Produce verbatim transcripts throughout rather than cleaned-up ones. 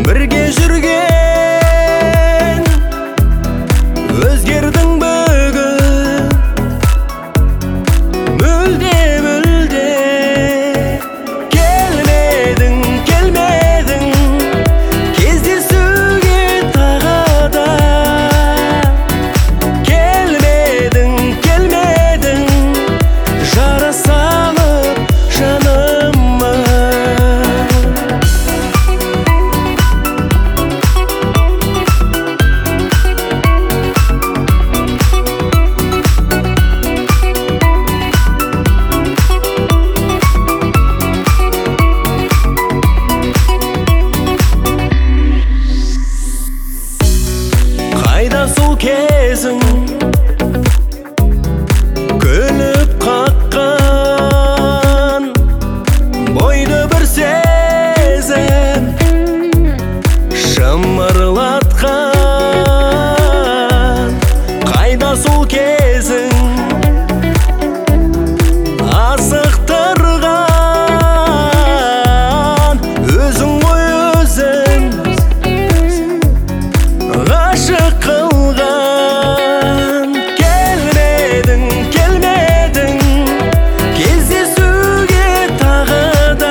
Бірге жүрген өзгердің бүгін мүлде мүлде келмедің келмедің кездесуге тағы да келмедің келмедің жара салып жаныма Қайда сол кезің күліп қаққан бойды бір сезім шымырлатқан. Қайда сол кезің асықтырған өзің ғой өзің ғашық қылған. Келмедің келмедің кездесуге тағы да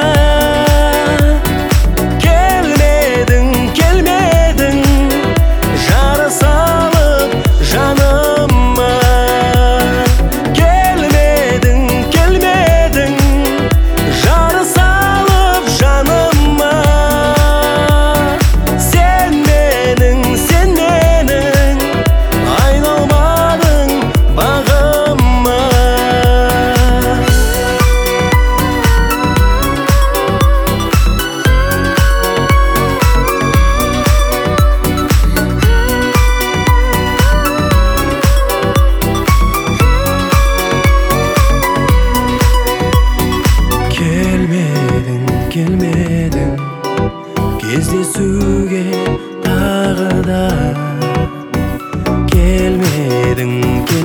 келмедің келмедің жара салып жаныма. Келмедің келмедің жара салып жаныма. Сен менің сен менің айналмадың бағыма. Келмедің келмедің кездесуге тағы да келмедің